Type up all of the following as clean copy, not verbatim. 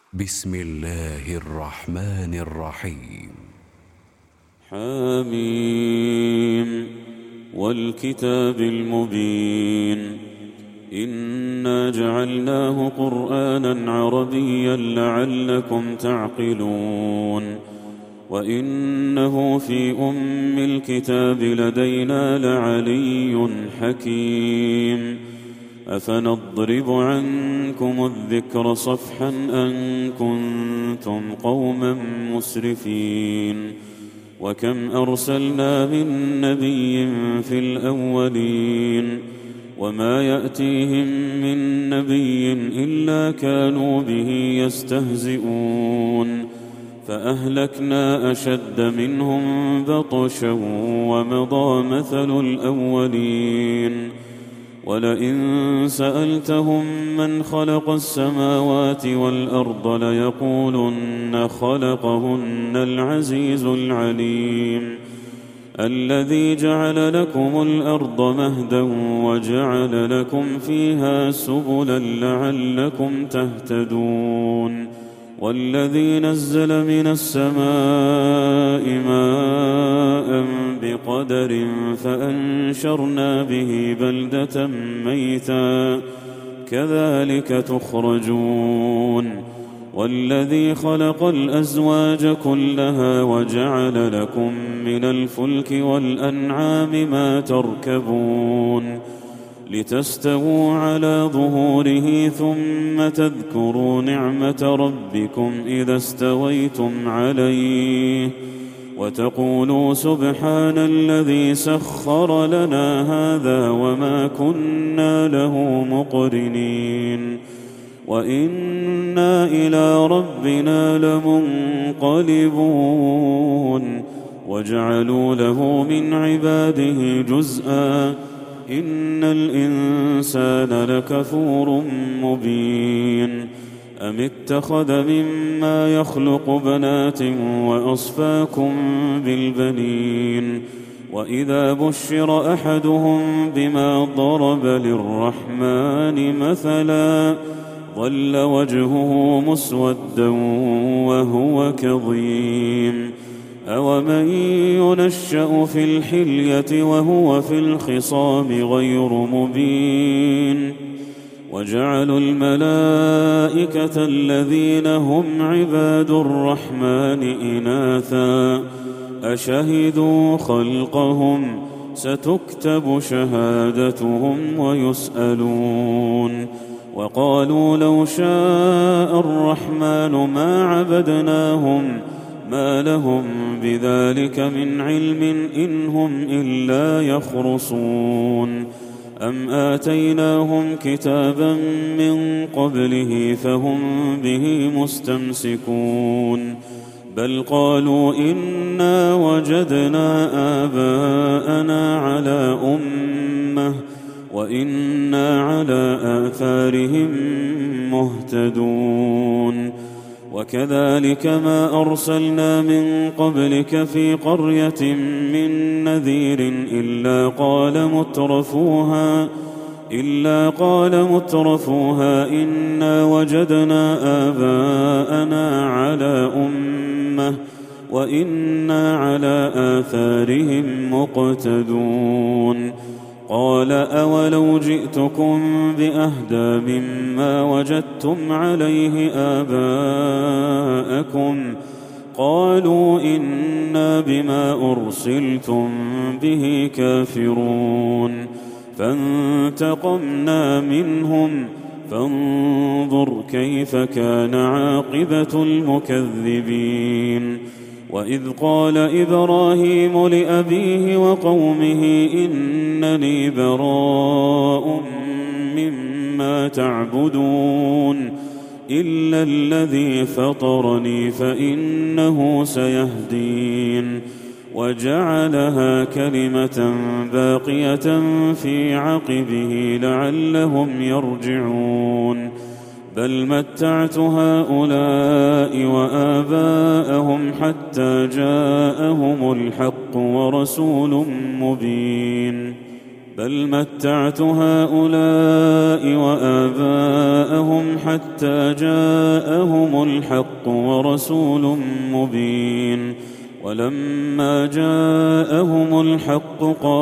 بسم الله الرحمن الرحيم. حميم والكتاب المبين إنا جعلناه قرآنا عربيا لعلكم تعقلون وإنه في أم الكتاب لدينا لعلي حكيم أفنضرب عنكم الذكر صفحا أن كنتم قوما مسرفين وكم أرسلنا من نبي في الأولين وما يأتيهم من نبي إلا كانوا به يستهزئون فأهلكنا أشد منهم بطشا ومضى مثل الأولين ولئن سألتهم من خلق السماوات والأرض ليقولن خلقهن العزيز العليم الذي جعل لكم الأرض مهدا وجعل لكم فيها سبلا لعلكم تهتدون والذي نزل من السماء ماء بقدر فأنشرنا به بلدة ميتا كذلك تخرجون والذي خلق الأزواج كلها وجعل لكم من الفلك والأنعام ما تركبون لتستووا على ظهوره ثم تذكروا نعمة ربكم إذا استويتم عليه وتقولوا سبحان الذي سخر لنا هذا وما كنا له مقرنين وإنا إلى ربنا لمنقلبون وجعلوا له من عباده جزءا إن الإنسان لكفور مبين أم اتخذ مما يخلق بنات وأصفاكم بالبنين وإذا بشر أحدهم بما ضرب للرحمن مثلا ظل وجهه مسودا وهو كظيم أومن ينشأ في الحلية وهو في الخصام غير مبين وجعلوا الملائكة الذين هم عباد الرحمن إناثا أشهدوا خلقهم ستكتب شهادتهم ويسألون وقالوا لو شاء الرحمن ما عبدناهم ما لهم بذلك من علم إن هم إلا يخرصون أم آتيناهم كتابا من قبله فهم به مستمسكون بل قالوا إنا وجدنا آباءنا على أمة وإنا على آثارهم مهتدون وكذلك ما أرسلنا من قبلك في قرية من نذير إلا قال مترفوها إنا وجدنا آباءنا على أمة وإنا على آثارهم مقتدون قال أولو جئتكم بأهدى مما وجدتم عليه آباءكم قالوا إنا بما أرسلتم به كافرون فانتقمنا منهم فانظر كيف كان عاقبة المكذبين وإذ قال إبراهيم لأبيه وقومه إنني براء مما تعبدون إلا الذي فطرني فإنه سيهدين وجعلها كلمة باقية في عقبه لعلهم يرجعون بل متعت هؤلاء وآباءهم حتى جاءهم الحق ورسول مبين بل متعت هؤلاء وآباءهم حتى جاءهم الحق ورسول مبين ولما جاءهم الحق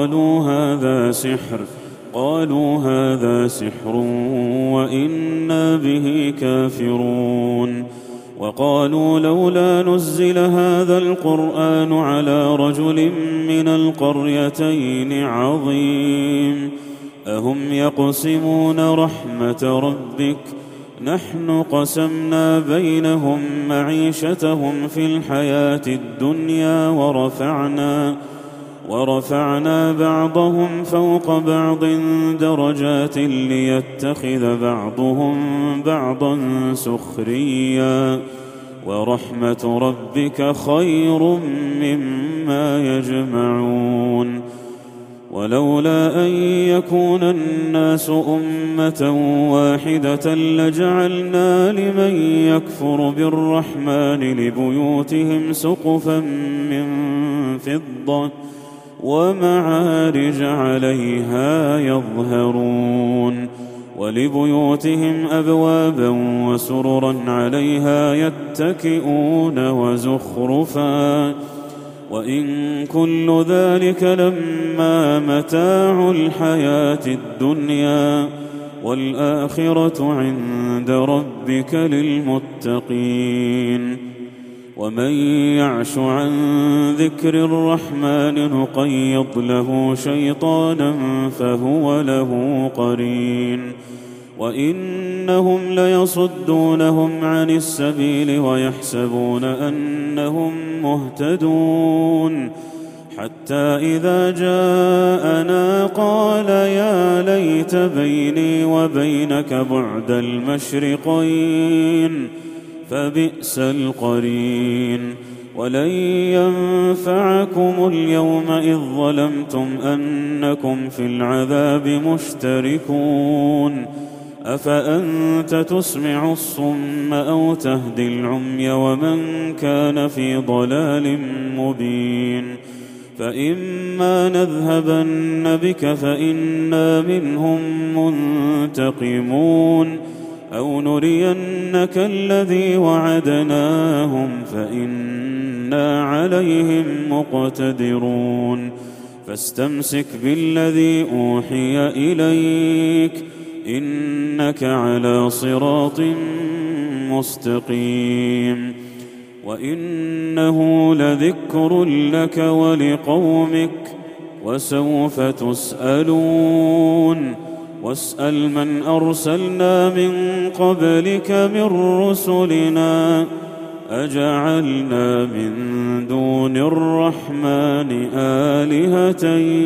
قالوا هذا سحر وإنا به كافرون وقالوا لولا نزل هذا القرآن على رجل من القريتين عظيم أهم يقسمون رحمة ربك نحن قسمنا بينهم معيشتهم في الحياة الدنيا ورفعنا بعضهم فوق بعض درجات ليتخذ بعضهم بعضا سخريا ورحمة ربك خير مما يجمعون ولولا أن يكون الناس أمة واحدة لجعلنا لمن يكفر بالرحمن لبيوتهم سقفا من فضة ومعارج عليها يظهرون ولبيوتهم أبوابا وسررا عليها يتكئون وزخرفا وإن كل ذلك لما متاع الحياة الدنيا والآخرة عند ربك للمتقين ومن يعش عن ذكر الرحمن نقيض له شيطانا فهو له قرين وإنهم ليصدونهم عن السبيل ويحسبون أنهم مهتدون حتى إذا جاءنا قال يا ليت بيني وبينك بعد المشرقين فبئس القرين ولن ينفعكم اليوم إذ ظلمتم أنكم في العذاب مشتركون أفأنت تسمع الصم أو تهدي العمي ومن كان في ضلال مبين فإما نذهبن بك فإنا منهم منتقمون أو نرينك الذي وعدناهم فإنا عليهم مقتدرون فاستمسك بالذي أوحي إليك إنك على صراط مستقيم وإنه لذكر لك ولقومك وسوف تسألون واسأل من أرسلنا من قبلك من رسلنا أجعلنا من دون الرحمن آلهة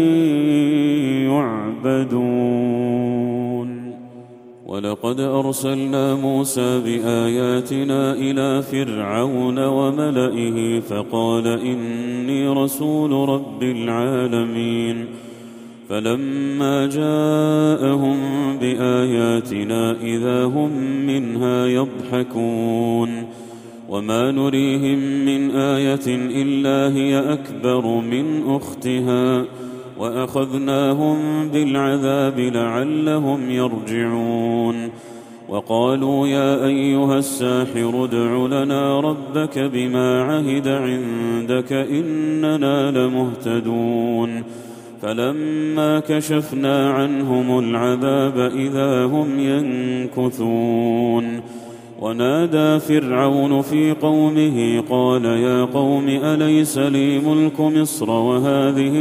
يعبدون ولقد أرسلنا موسى بآياتنا إلى فرعون وملئه فقال إني رسول رب العالمين فلما جاءهم بآياتنا إذا هم منها يضحكون وما نريهم من آية إلا هي أكبر من أختها وأخذناهم بالعذاب لعلهم يرجعون وقالوا يا أيها الساحر ادع لنا ربك بما عهد عندك إننا لمهتدون فلما كشفنا عنهم العذاب إذا هم ينكثون ونادى فرعون في قومه قال يا قوم أليس لي ملك مصر وهذه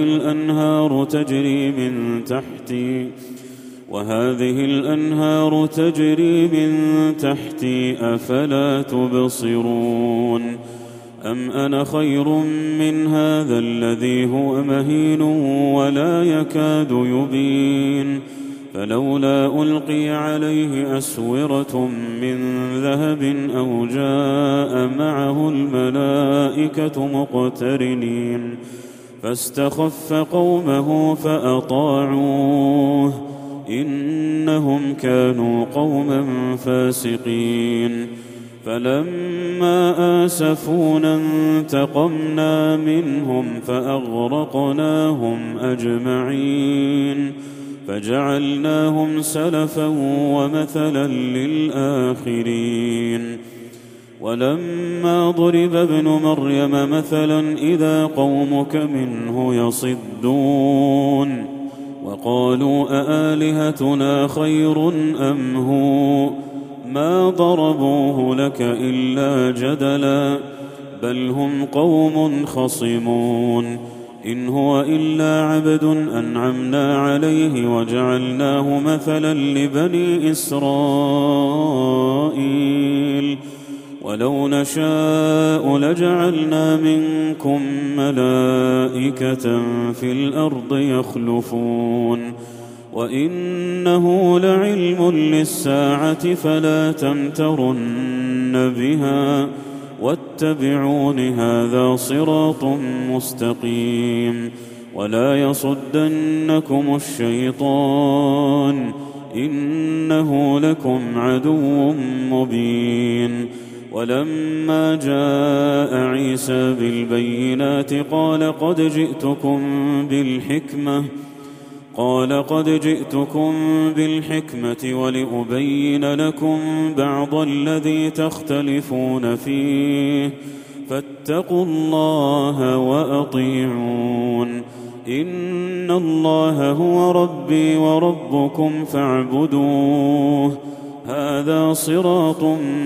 الأنهار تجري من تحتي أفلا تبصرون أم أنا خير من هذا الذي هو مهين ولا يكاد يبين فلولا ألقي عليه أسورة من ذهب أو جاء معه الملائكة مقترنين فاستخف قومه فأطاعوه إنهم كانوا قوما فاسقين فلما آسفونا انتقمنا منهم فأغرقناهم أجمعين فجعلناهم سلفا ومثلا للآخرين. ولما ضرب ابن مريم مثلا إذا قومك منه يصدون وقالوا أآلهتنا خير أم هو ما ضربوه لك إلا جدلا بل هم قوم خصمون. إن هو إلا عبد أنعمنا عليه وجعلناه مثلا لبني إسرائيل ولو نشاء لجعلنا منكم ملائكة في الأرض يخلفون وإنه لعلم للساعة فلا تمترن بها واتبعون هذا صراط مستقيم. ولا يصدنكم الشيطان إنه لكم عدو مبين. ولما جاء عيسى بالبينات قال قد جئتكم بالحكمة ولأبين لكم بعض الذي تختلفون فيه فاتقوا الله وأطيعون. إن الله هو ربي وربكم فاعبدوه هذا صراط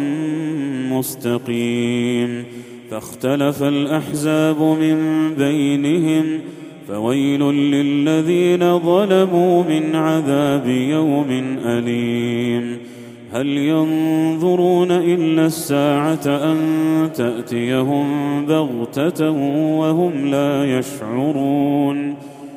مستقيم. فاختلف الأحزاب من بينهم فويل للذين ظلموا من عذاب يوم أليم. هل ينظرون إلا الساعة أن تأتيهم بغتة وهم لا يشعرون.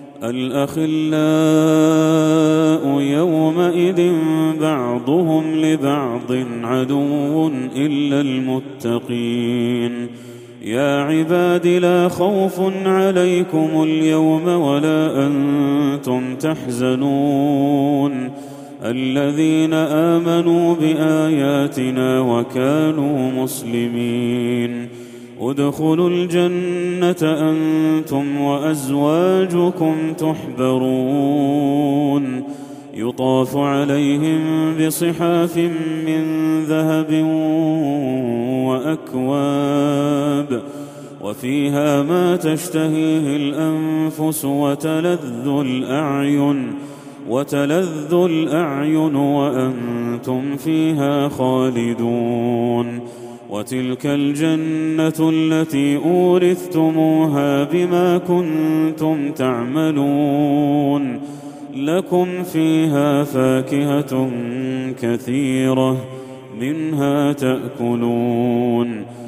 الأخلاء يومئذ بعضهم لبعض عدو إلا المتقين. يا عباد لا خوف عليكم اليوم ولا أنتم تحزنون الذين آمنوا بآياتنا وكانوا مسلمين. ادخلوا الجنة أنتم وأزواجكم تحبرون يطاف عليهم بصحاف من ذهب وأكواب وفيها ما تشتهيه الأنفس وتلذ الأعين وأنتم فيها خالدون. وتلك الجنة التي أورثتموها بما كنتم تعملون لكم فيها فاكهة كثيرة منها تأكلون.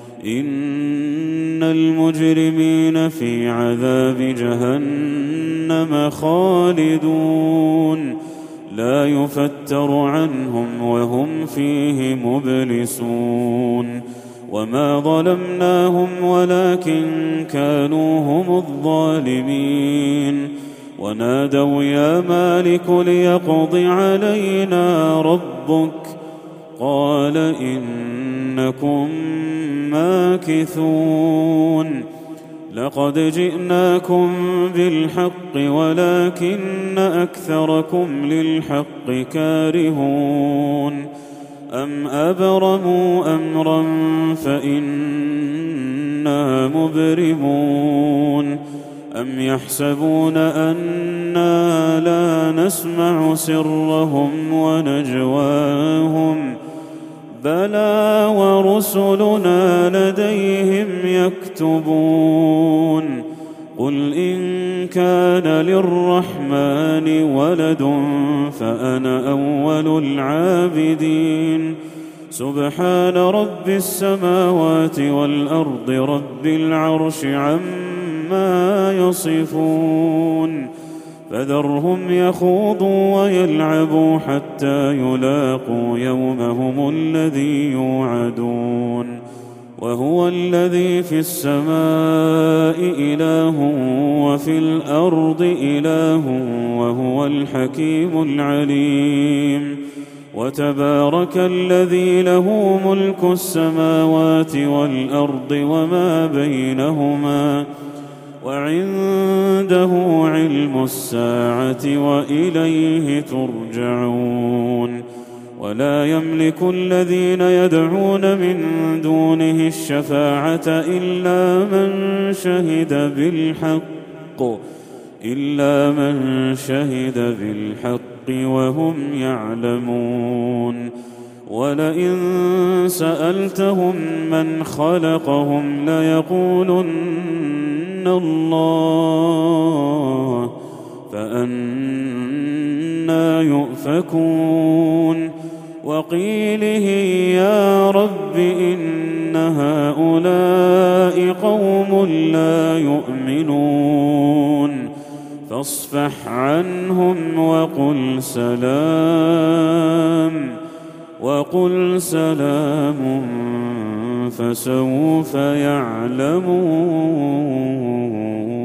إن المجرمين في عذاب جهنم خالدون لا يفتر عنهم وهم فيه مبلسون. وما ظلمناهم ولكن كانوا هم الظالمين. ونادوا يا مالك ليقض علينا ربك قال إنكم ماكثون. لقد جئناكم بالحق ولكن أكثركم للحق كارهون. أم أبرموا أمرا فإنا مبرمون. أم يحسبون أنا لا نسمع سرهم ونجواهم بلى ورسلنا لديهم يكتبون. قل إن كان للرحمن ولد فأنا أول العابدين. سبحان رب السماوات والأرض رب العرش عما يصفون. فذرهم يخوضوا ويلعبوا حتى يلاقوا يومهم الذي يوعدون. وهو الذي في السماء إله وفي الأرض إله وهو الحكيم العليم. وتبارك الذي له ملك السماوات والأرض وما بينهما وعنده علم الساعة وإليه ترجعون ولا يملك الذين يدعون من دونه الشفاعة إلا من شهد بالحق وهم يعلمون ولئن سألتهم من خلقهم ليقولن الله فأنى يؤفكون وقيله يا رب إن هؤلاء قوم لا يؤمنون فاصفح عنهم وقل سلام فسوف يعلمون.